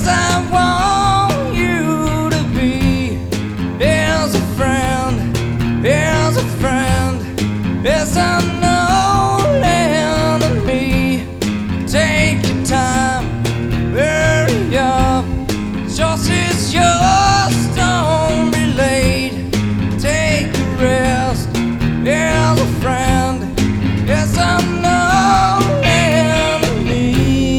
I want you to be. Here's a friend, here's a friend. It's an old enemy. Take your time, hurry up. Yours is yours, don't be late. Take a rest, here's a friend. It's an old enemy.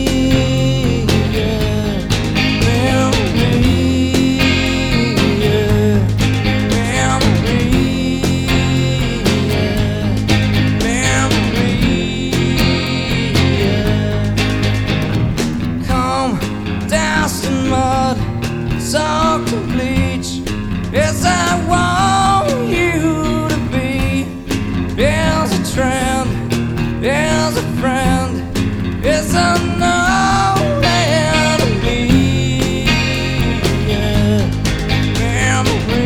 Soak and bleach. Yes, I want you to be. Here's a trend, here's a friend. It's an old enemy. Memory.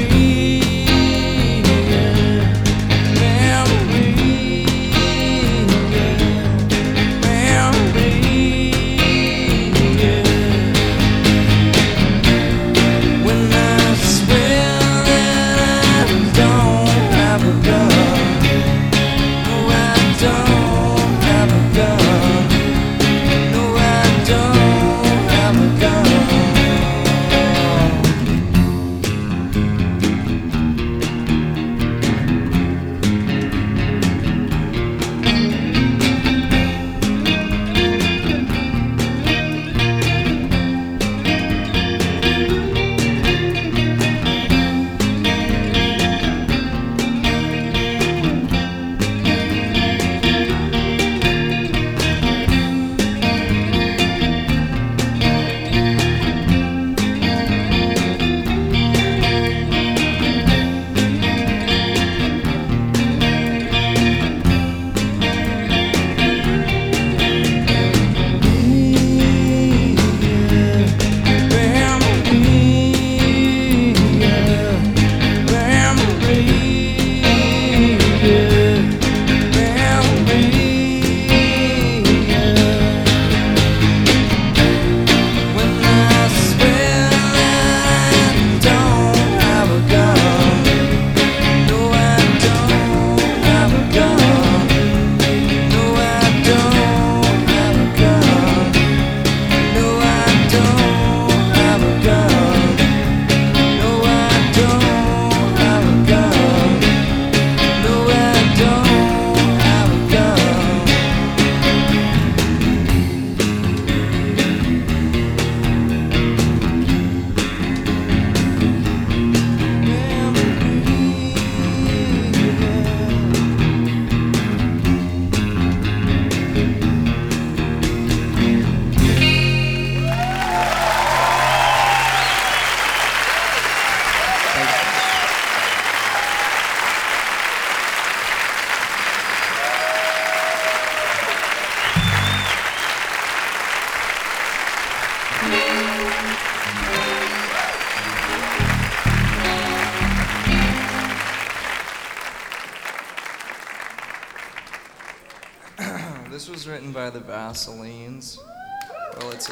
This was written by the Vaselines. Well, it's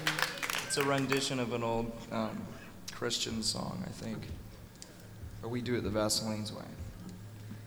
a rendition of an old Christian song, I think. Or we do it the Vaselines way.